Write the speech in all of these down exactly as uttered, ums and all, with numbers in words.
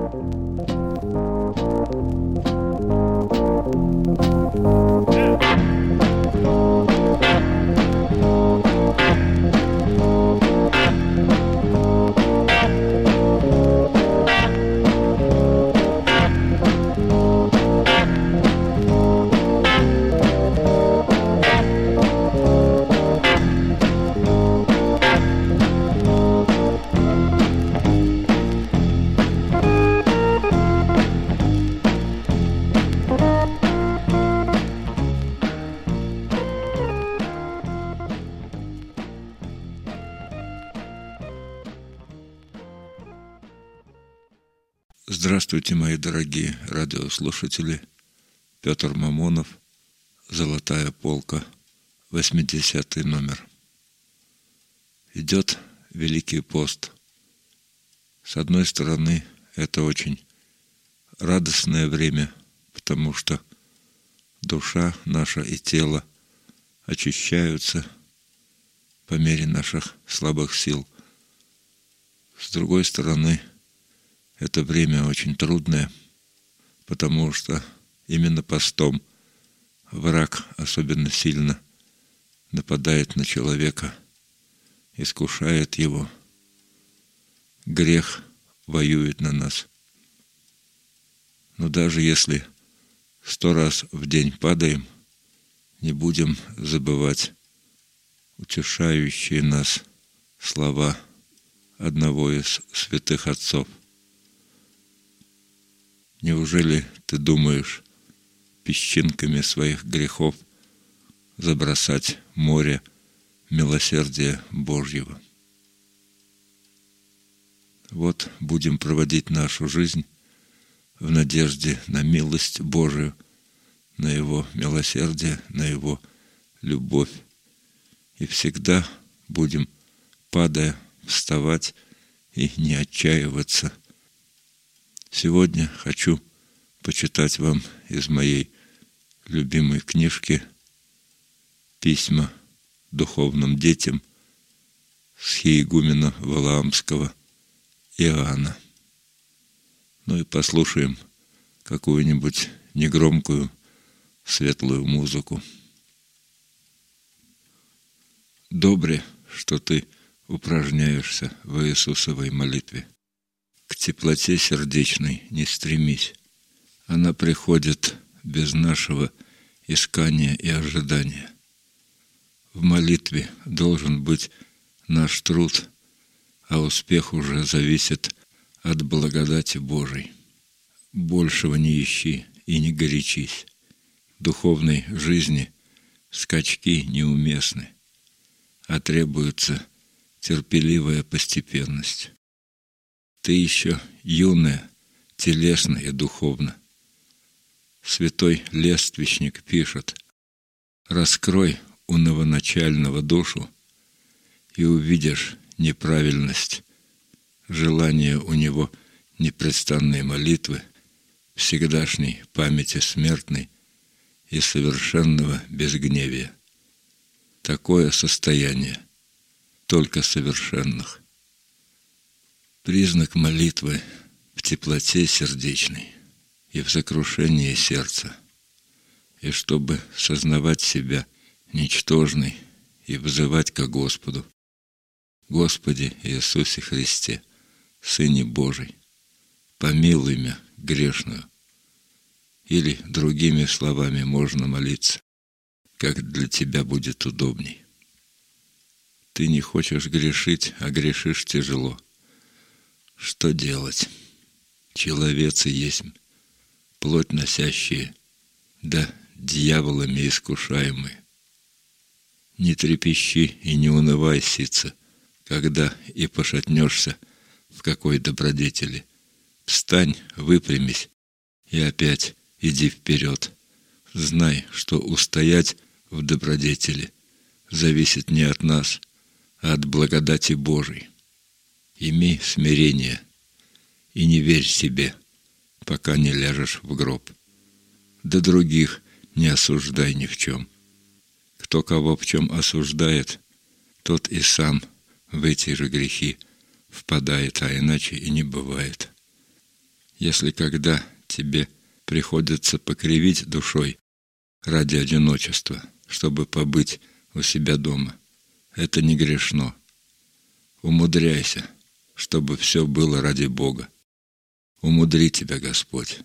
Здравствуйте, мои дорогие радиослушатели. Петр Мамонов, «Золотая полка», восьмидесятый номер. Идет Великий пост. С одной стороны, это очень радостное время, потому что душа наша и тело очищаются по мере наших слабых сил. С другой стороны, это время очень трудное, потому что именно постом враг особенно сильно нападает на человека, искушает его. Грех воюет на нас. Но даже если сто раз в день падаем, не будем забывать утешающие нас слова одного из святых отцов. Неужели ты думаешь песчинками своих грехов забросать море милосердия Божьего? Вот будем проводить нашу жизнь в надежде на милость Божию, на Его милосердие, на Его любовь. И всегда будем, падая, вставать и не отчаиваться. Сегодня хочу почитать вам из моей любимой книжки «Письма духовным детям» схиегумена Валаамского Иоанна. Ну и послушаем какую-нибудь негромкую светлую музыку. Добре, что ты упражняешься в Иисусовой молитве. К теплоте сердечной не стремись. Она приходит без нашего искания и ожидания. В молитве должен быть наш труд, а успех уже зависит от благодати Божией. Большего не ищи и не горячись. В духовной жизни скачки неуместны, а требуется терпеливая постепенность. Ты еще юная, телесно и духовно. Святой Лествичник пишет: «Раскрой у новоначального душу, и увидишь неправильность, желание у него непрестанной молитвы, всегдашней памяти смертной и совершенного безгневия. Такое состояние только совершенных». Признак молитвы в теплоте сердечной и в сокрушении сердца, и чтобы сознавать себя ничтожной и взывать ко Господу: «Господи Иисусе Христе, Сыне Божий, помилуй меня грешную». Или другими словами можно молиться, как для тебя будет удобней. Ты не хочешь грешить, а грешишь тяжело. Что делать? Человецы есть, плоть носящие, да дьяволами искушаемые. Не трепещи и не унывай, сица, когда и пошатнешься в какой добродетели. Встань, выпрямись и опять иди вперед. Знай, что устоять в добродетели зависит не от нас, а от благодати Божией. Имей смирение и не верь себе, пока не ляжешь в гроб. Да других не осуждай ни в чем. Кто кого в чем осуждает, тот и сам в эти же грехи впадает, а иначе и не бывает. Если когда тебе приходится покривить душой ради одиночества, чтобы побыть у себя дома, это не грешно. Умудряйся, чтобы все было ради Бога. Умудри тебя Господь.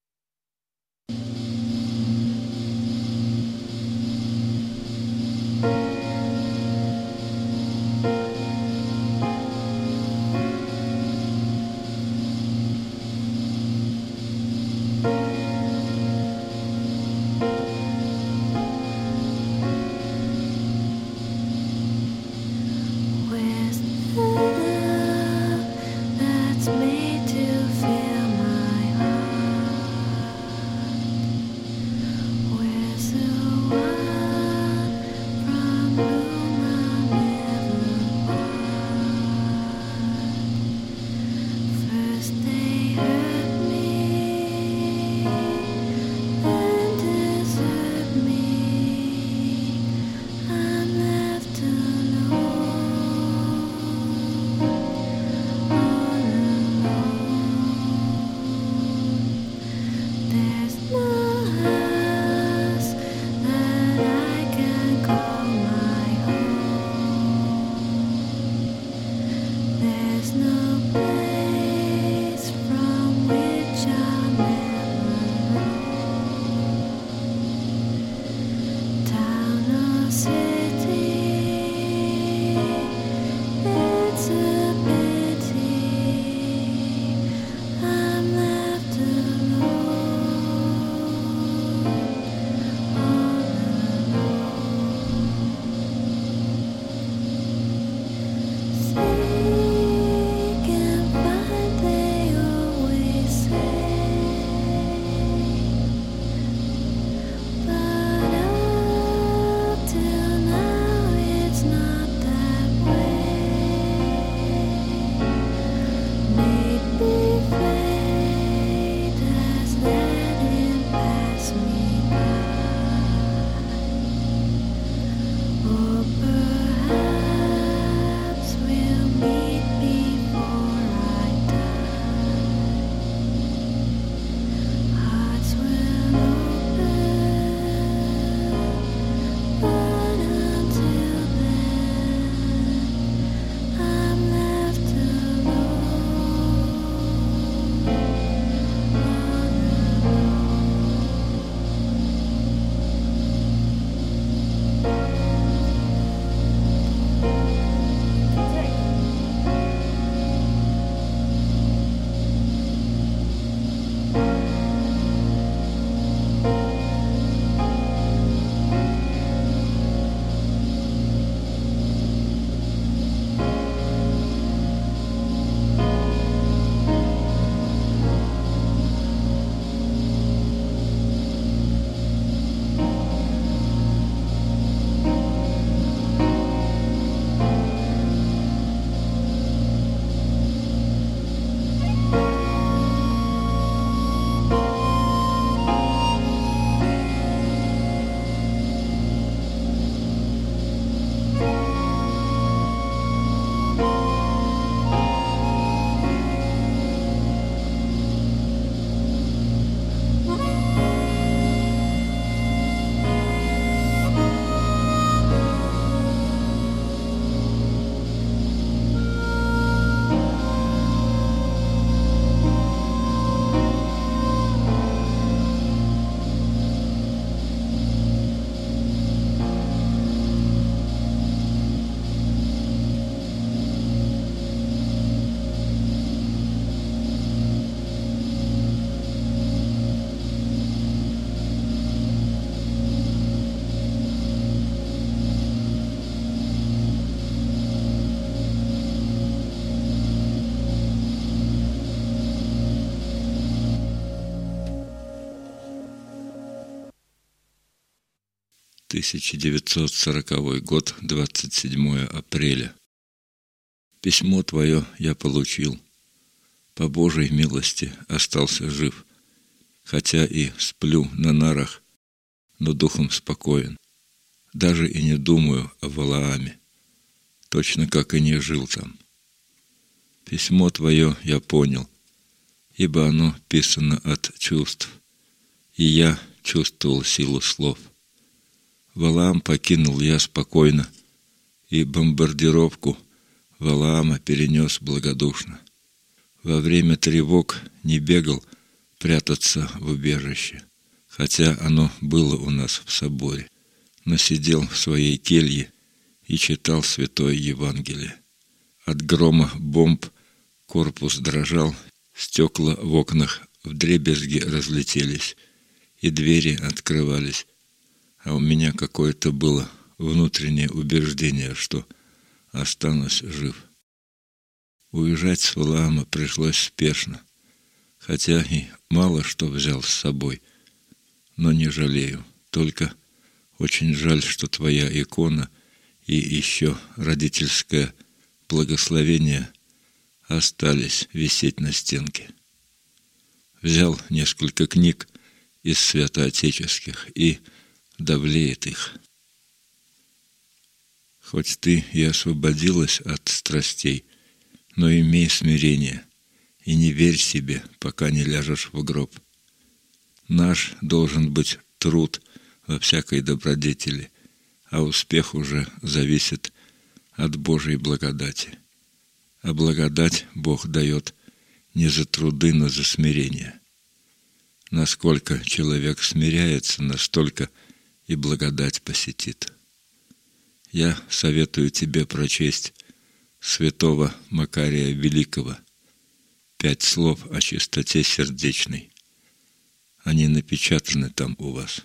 тысяча девятьсот сороковой год, двадцать седьмое апреля. Письмо твое я получил. По Божьей милости остался жив, хотя и сплю на нарах, но духом спокоен. Даже и не думаю о Валааме, точно как и не жил там. Письмо твое я понял. ибо оно писано от чувств, и я чувствовал силу слов. Валаам покинул я спокойно, и бомбардировку Валаама перенес благодушно. Во время тревог не бегал прятаться в убежище, хотя оно было у нас в соборе, но сидел в своей келье и читал Святое Евангелие. От грома бомб корпус дрожал, стекла в окнах вдребезги разлетелись, и двери открывались, а у меня какое-то было внутреннее убеждение, что останусь жив. Уезжать с Валаама пришлось спешно, хотя и мало что взял с собой, но не жалею, только очень жаль, что твоя икона и еще родительское благословение остались висеть на стенке. Взял несколько книг из святоотеческих и давлеет их. Хоть ты и освободилась от страстей, но имей смирение и не верь себе, пока не ляжешь в гроб. Наш должен быть труд во всякой добродетели, а успех уже зависит от Божьей благодати. А благодать Бог дает не за труды, но за смирение. Насколько человек смиряется, настолько и благодать посетит. Я советую тебе прочесть святого Макария Великого «Пять слов о чистоте сердечной». Они напечатаны там у вас.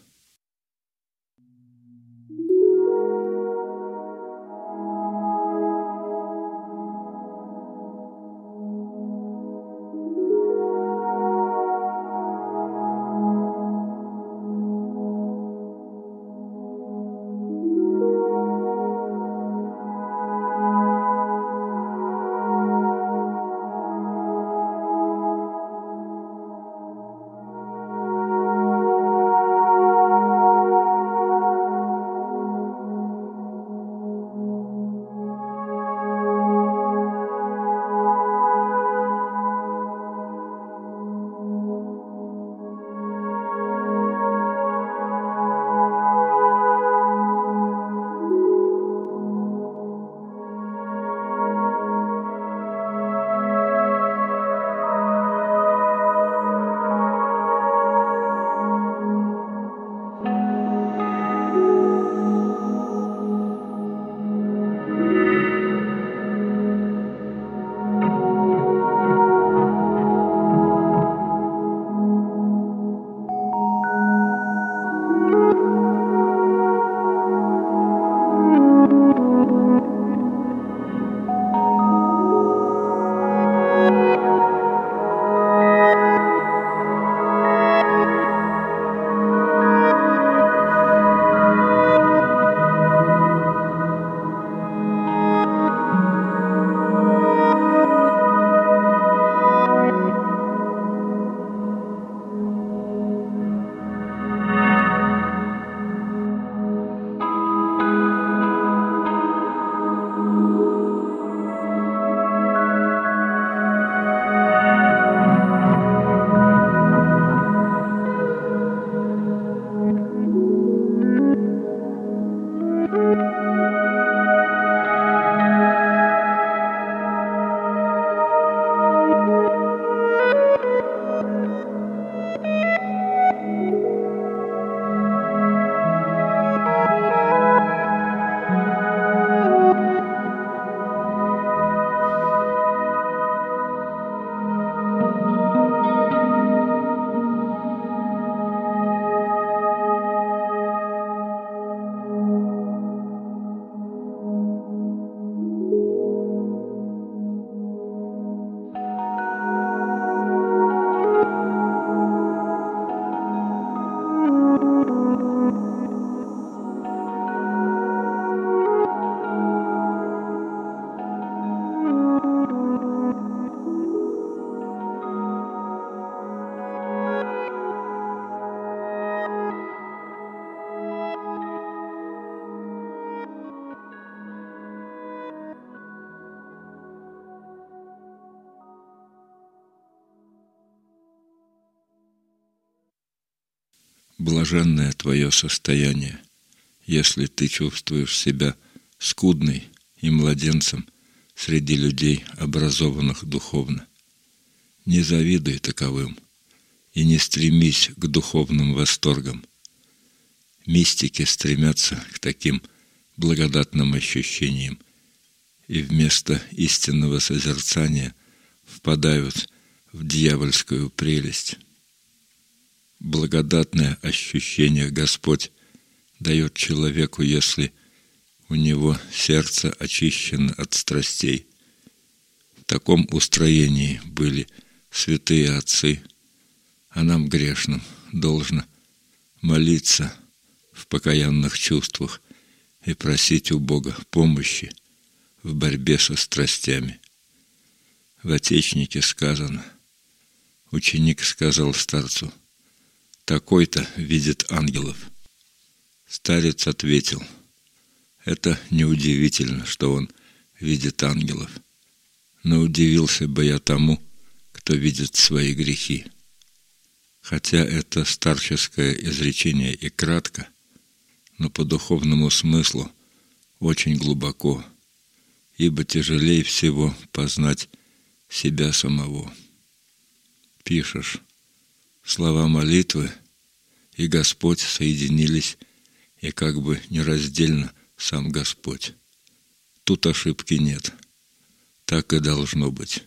Блаженное твое состояние, если ты чувствуешь себя скудной и младенцем среди людей, образованных духовно. Не завидуй таковым и не стремись к духовным восторгам. Мистики стремятся к таким благодатным ощущениям и вместо истинного созерцания впадают в дьявольскую прелесть. Благодатное ощущение Господь дает человеку, если у него сердце очищено от страстей. В таком устроении были святые отцы, а нам, грешным, должно молиться в покаянных чувствах и просить у Бога помощи в борьбе со страстями. В Отечнике сказано, ученик сказал старцу: «Такой-то видит ангелов». Старец ответил: «Это неудивительно, что он видит ангелов, но удивился бы я тому, кто видит свои грехи». Хотя это старческое изречение и кратко, но по духовному смыслу очень глубоко, ибо тяжелее всего познать себя самого. Пишешь: слова молитвы и Господь соединились, и как бы нераздельно сам Господь. Тут ошибки нет. Так и должно быть.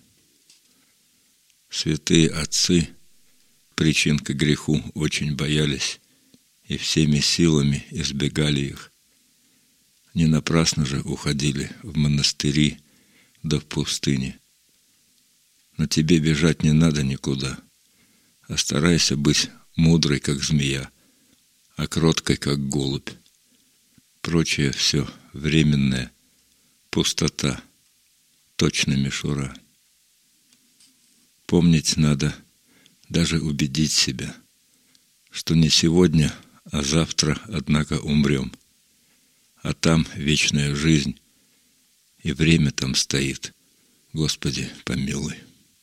Святые отцы причин к греху очень боялись и всеми силами избегали их. Не напрасно же уходили в монастыри да в пустыне. Но тебе бежать не надо никуда, а старайся быть мудрой, как змея, а кроткой, как голубь. Прочее все временное, пустота, точно мишура. Помнить надо, даже убедить себя, что не сегодня, а завтра, однако, умрем, а там вечная жизнь, и время там стоит. Господи, помилуй.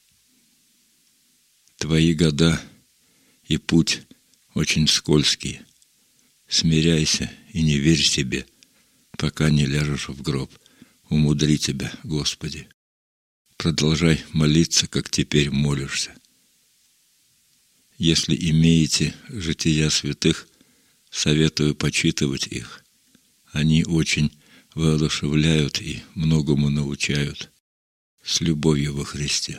Твои года и путь очень скользкие. Смиряйся и не верь себе, пока не ляжешь в гроб. Умудри тебя, Господи. Продолжай молиться, как теперь молишься. Если имеете жития святых, советую почитывать их. Они очень воодушевляют и многому научают. С любовью во Христе.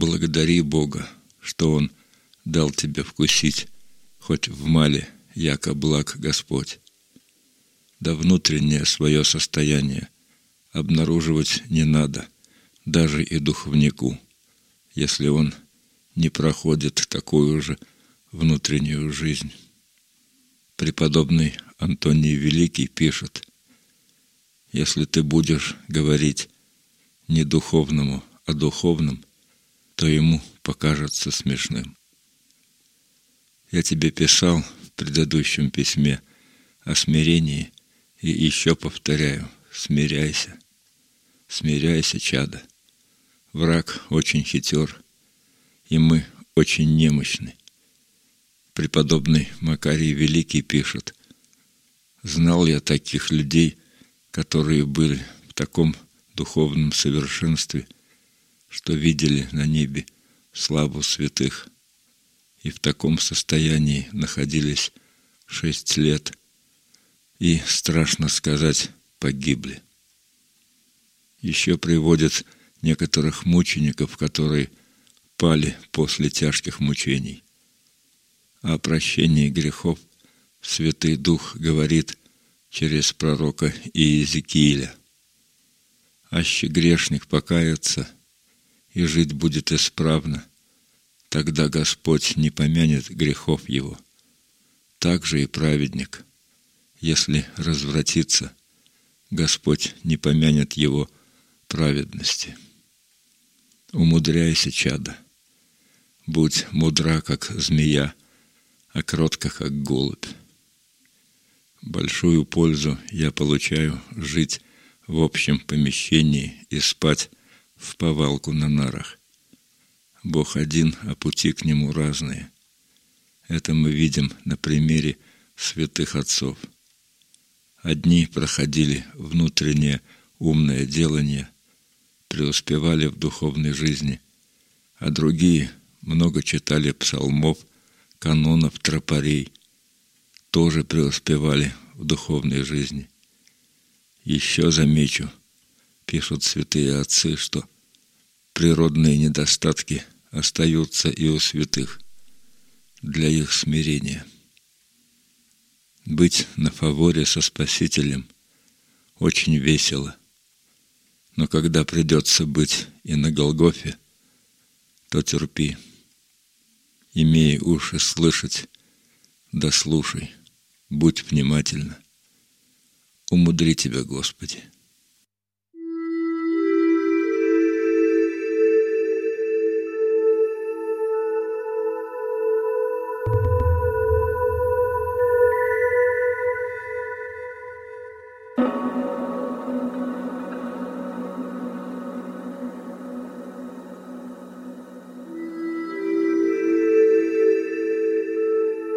благодари Бога, что Он дал тебе вкусить, хоть в мале, яко благ Господь. Да внутреннее свое состояние обнаруживать не надо, даже и духовнику, если он не проходит такую же внутреннюю жизнь. Преподобный Антоний Великий пишет: если ты будешь говорить не духовному, а духовном, то ему покажется смешным. Я тебе писал в предыдущем письме о смирении и еще повторяю: смиряйся, смиряйся, чадо. Враг очень хитер, и мы очень немощны. Преподобный Макарий Великий пишет: знал я таких людей, которые были в таком духовном совершенстве, что видели на небе славу святых, и в таком состоянии находились шесть лет, и, страшно сказать, погибли. Еще приводят некоторых мучеников, которые пали после тяжких мучений. О прощении грехов Святый Дух говорит через пророка Иезекииля: «Аще грешник покается и жить будет исправно, тогда Господь не помянет грехов его. Так же и праведник, если развратится, Господь не помянет его праведности». Умудряйся, чадо, будь мудра, как змея, а кротка, как голубь. Большую пользу я получаю жить в общем помещении и спать в повалку на нарах. Бог один, а пути к Нему разные. Это мы видим на примере святых отцов. Одни проходили внутреннее умное делание, преуспевали в духовной жизни, а другие много читали псалмов, канонов, тропарей, тоже преуспевали в духовной жизни. Еще замечу, пишут святые отцы, что природные недостатки остаются и у святых для их смирения. Быть на фаворе со Спасителем очень весело, но когда придется быть и на Голгофе, то терпи. Имей уши слышать, да слушай, будь внимательна. Умудри тебя, Господи.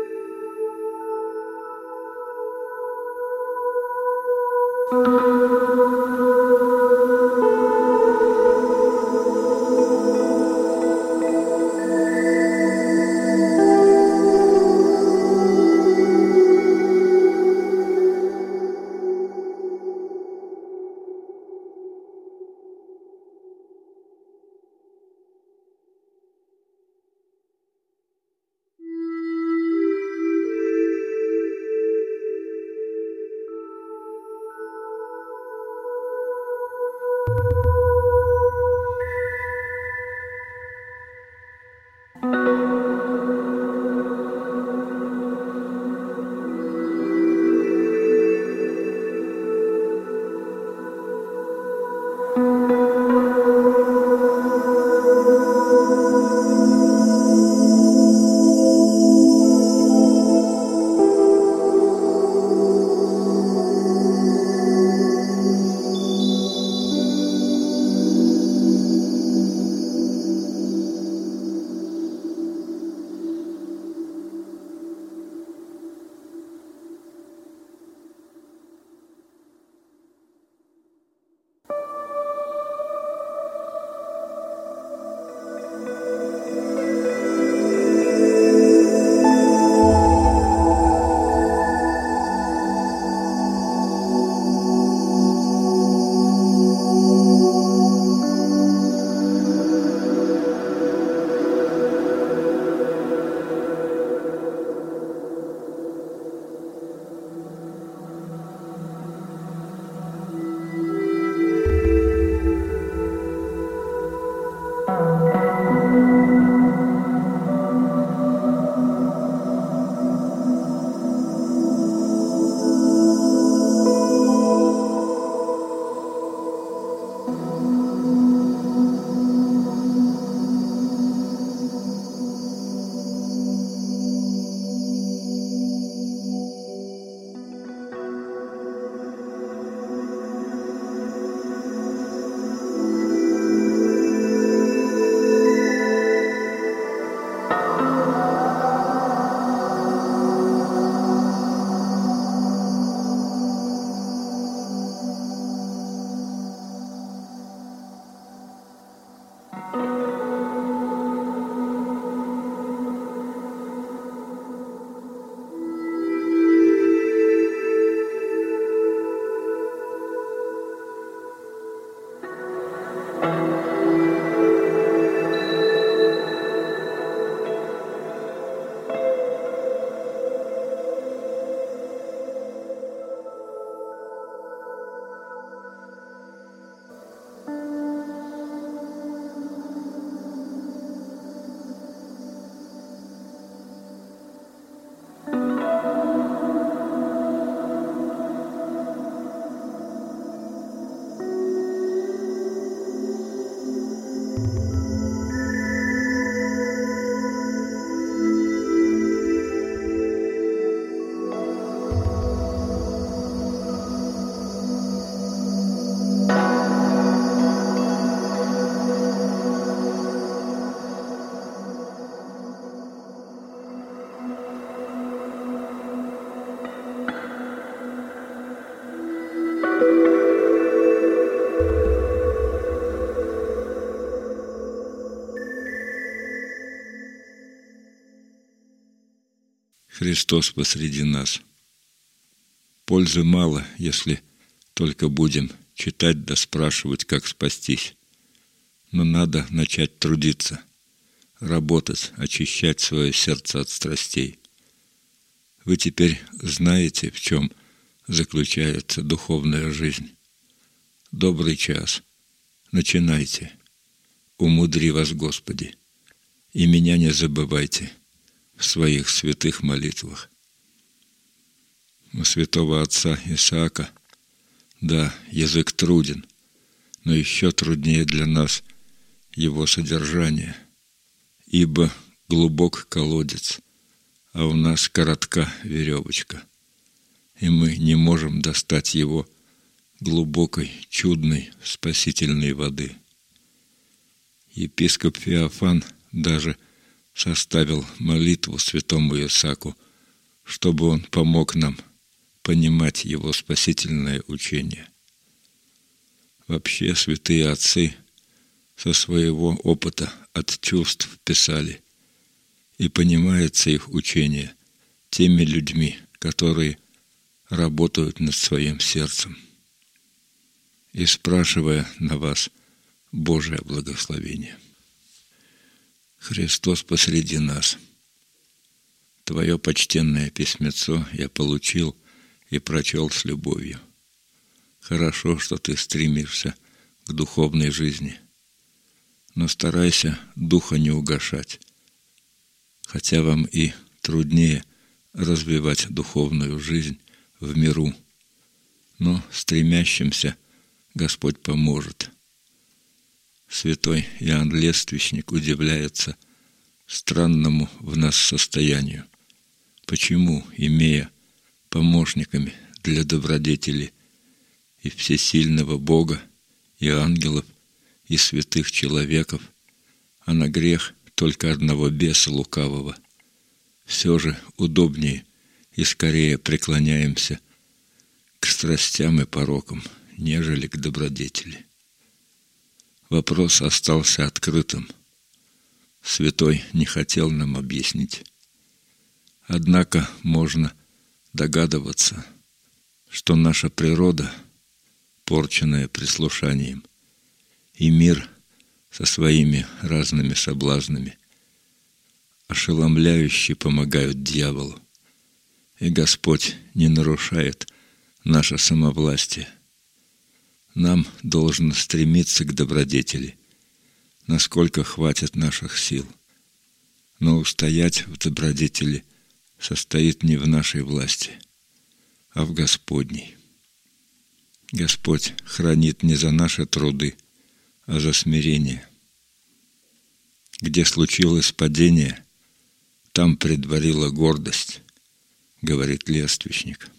Thank you. Христос посреди нас. Пользы мало, если только будем читать да спрашивать, как спастись. Но надо начать трудиться, работать, очищать свое сердце от страстей. Вы теперь знаете, в чем заключается духовная жизнь. Добрый час. Начинайте. Умудри вас, Господи, и меня не забывайте в своих святых молитвах. У святого отца Исаака, да, язык труден, но еще труднее для нас его содержание, ибо глубок колодец, а у нас коротка веревочка, и мы не можем достать его глубокой, чудной, спасительной воды. Епископ Феофан даже составил молитву святому Исааку, чтобы он помог нам понимать его спасительное учение. Вообще святые отцы со своего опыта от чувств писали, и понимается их учение теми людьми, которые работают над своим сердцем. И спрашивая на вас Божие благословение. Христос посреди нас. Твое почтенное письмецо я получил и прочел с любовью. Хорошо, что ты стремишься к духовной жизни, но старайся духа не угашать, хотя вам и труднее развивать духовную жизнь в миру, но стремящимся Господь поможет. Святой Иоанн Лествичник удивляется странному в нас состоянию. Почему, имея помощниками для добродетели и всесильного Бога, и ангелов, и святых человеков, а на грех только одного беса лукавого, все же удобнее и скорее преклоняемся к страстям и порокам, нежели к добродетели? Вопрос остался открытым. Святой не хотел нам объяснить. Однако можно догадываться, что наша природа, порченная прислушанием, и мир со своими разными соблазнами, ошеломляюще помогают дьяволу, и Господь не нарушает наше самовластие. Нам должно стремиться к добродетели, насколько хватит наших сил. Но устоять в добродетели состоит не в нашей власти, а в Господней. Господь хранит не за наши труды, а за смирение. Где случилось падение, там предварила гордость, говорит Лествичник.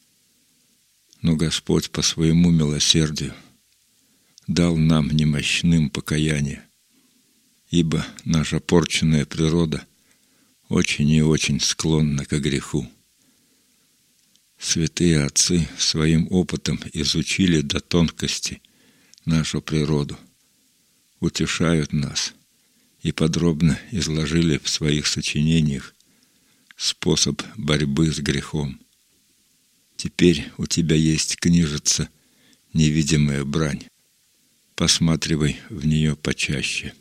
Но Господь по своему милосердию дал нам немощным покаяние, ибо наша порченная природа очень и очень склонна к греху. Святые отцы своим опытом изучили до тонкости нашу природу, утешают нас и подробно изложили в своих сочинениях способ борьбы с грехом. Теперь у тебя есть книжица «Невидимая брань». Посматривай в нее почаще.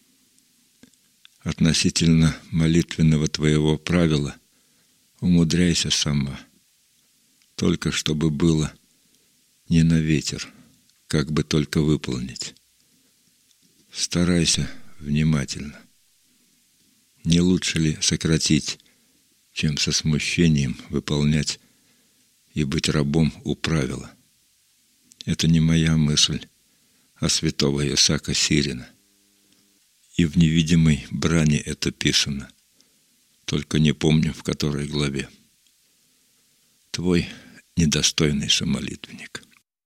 Относительно молитвенного твоего правила умудряйся сама, только чтобы было не на ветер, как бы только выполнить. Старайся внимательно. Не лучше ли сократить, чем со смущением выполнять и быть рабом у правила? Это не моя мысль, а святого Исаака Сирина. И в невидимой брани это писано, только не помню, в которой главе. Твой недостойный самолитвенник.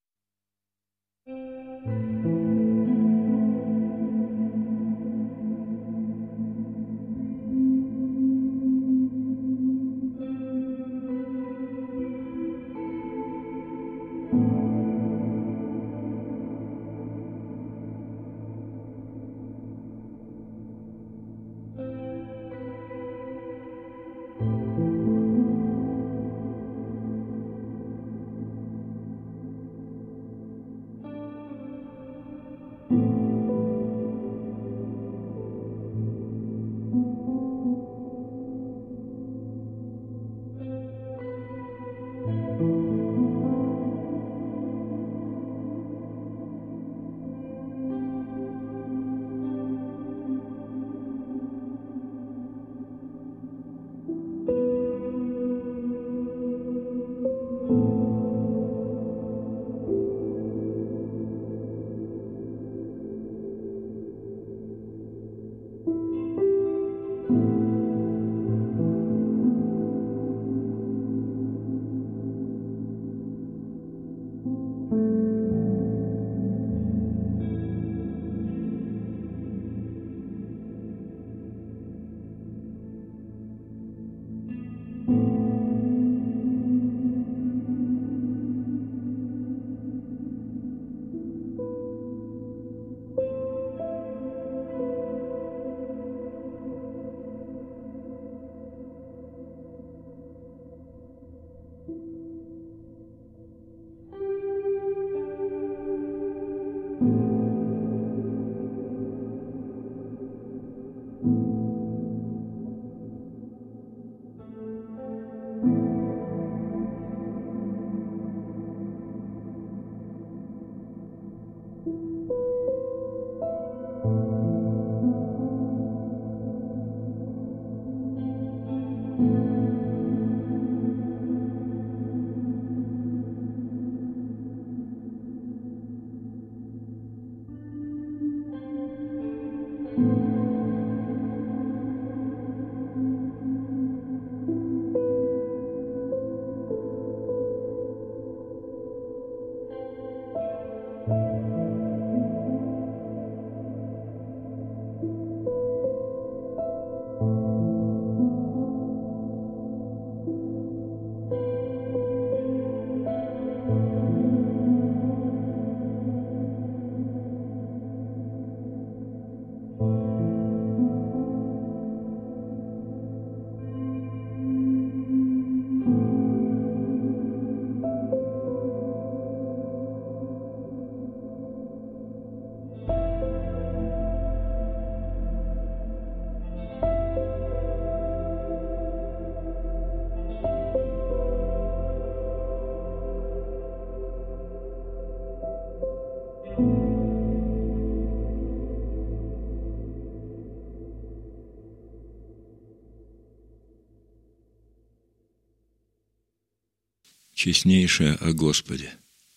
Честнейшая о Господе.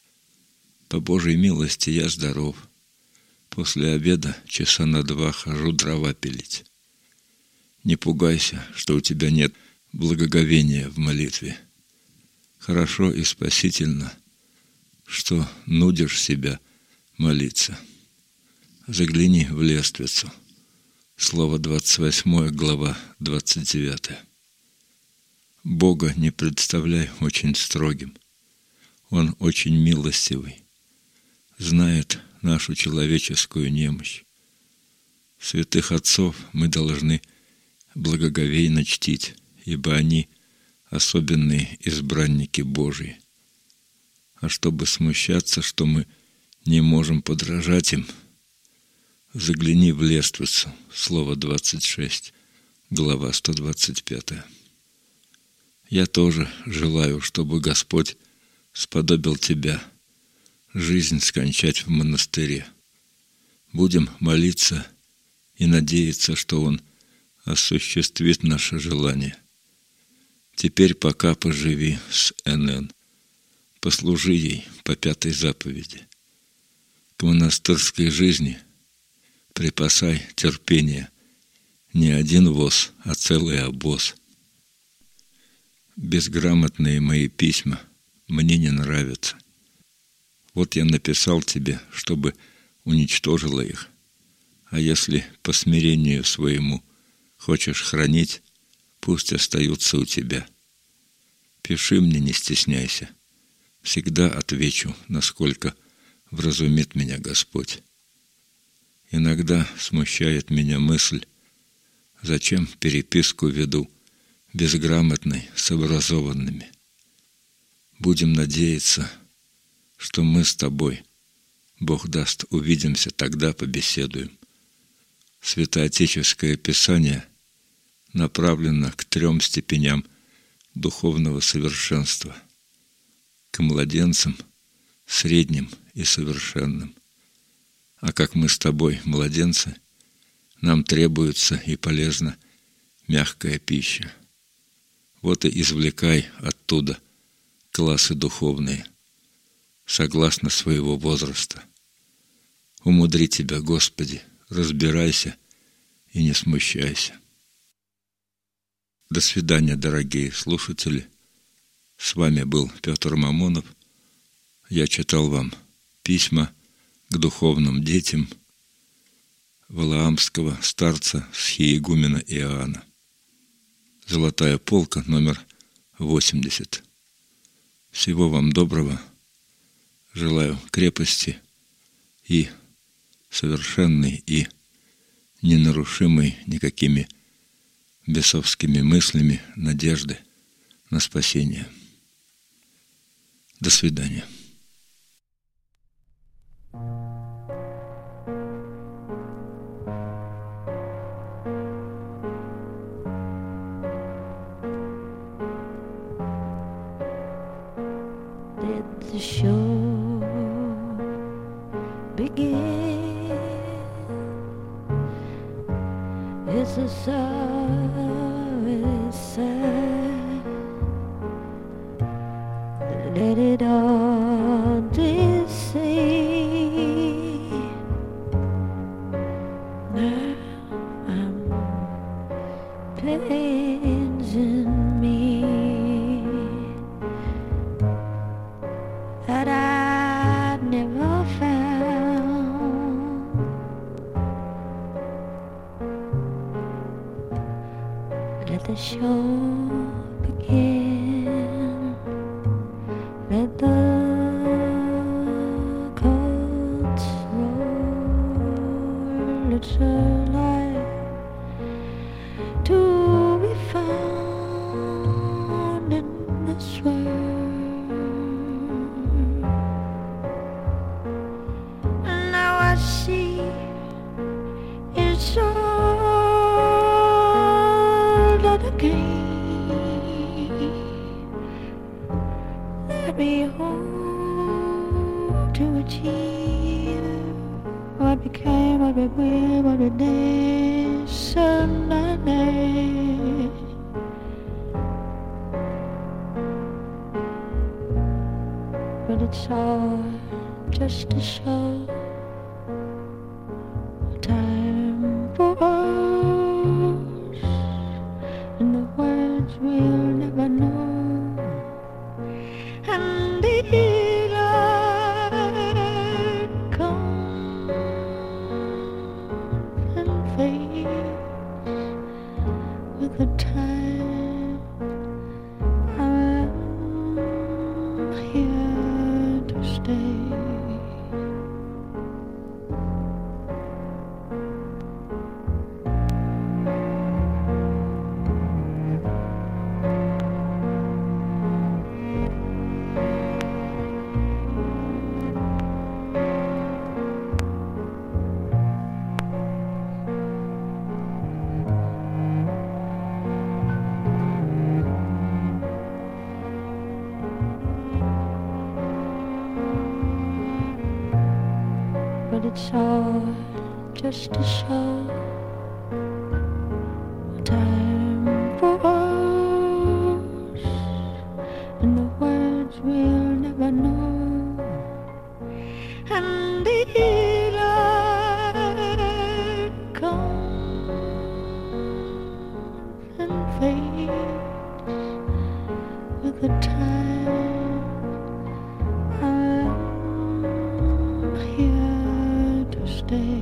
По Божьей милости я здоров. После обеда часа на два хожу дрова пилить. Не пугайся, что у тебя нет благоговения в молитве. Хорошо и спасительно, что нудишь себя молиться. Загляни в лествицу. Слово двадцать восьмое, глава двадцать девятая. Бога не представляй очень строгим. Он очень милостивый, знает нашу человеческую немощь, Святых отцов мы должны благоговейно чтить, ибо они особенные избранники Божии. А чтобы смущаться, что мы не можем подражать им, загляни в Лествицу, слово двадцать шесть, глава сто двадцать пять. Я тоже желаю, чтобы Господь сподобил тебя жизнь скончать в монастыре. Будем молиться и надеяться, что Он осуществит наше желание. Теперь пока поживи с эн эн, послужи ей по пятой заповеди. К монастырской жизни припасай терпение, не один воз, а целый обоз. Безграмотные мои письма мне не нравятся. Вот я написал тебе, чтобы уничтожила их. А если по смирению своему хочешь хранить, пусть остаются у тебя. Пиши мне, не стесняйся. Всегда отвечу, насколько вразумит меня Господь. Иногда смущает меня мысль, зачем переписку веду безграмотной с образованными. Будем надеяться, что мы с тобой, Бог даст, увидимся, тогда побеседуем. Святоотеческое Писание направлено к трем степеням духовного совершенства: к младенцам, средним и совершенным. А как мы с тобой младенцы, нам требуется и полезна мягкая пища. Вот и извлекай оттуда классы духовные, согласно своего возраста. Умудри тебя, Господи, разбирайся и не смущайся. До свидания, дорогие слушатели. С вами был Петр Мамонов. Я читал вам письма к духовным детям валаамского старца схиегумена Иоанна. Золотая полка, номер восемьдесят. Всего вам доброго. Желаю крепости и совершенной, и ненарушимой никакими бесовскими мыслями надежды на спасение. До свидания. Let the show begin. It's a sorry sight. Let it all deceive. Now I'm pains in me that I never found. Let the show begin. Let the chords roll. It's a light to be found in this world. And now I see it's all that I gain. Let me hope to achieve what became, what we will, what we did, Sunday. But it's all just to show time for us, and the words we'll never know. And the light comes and fades with the time. I'm here to stay. it's all just a show. Time pause, and the words we'll never know. And the light comes and fades with the tide. I'm here to stay.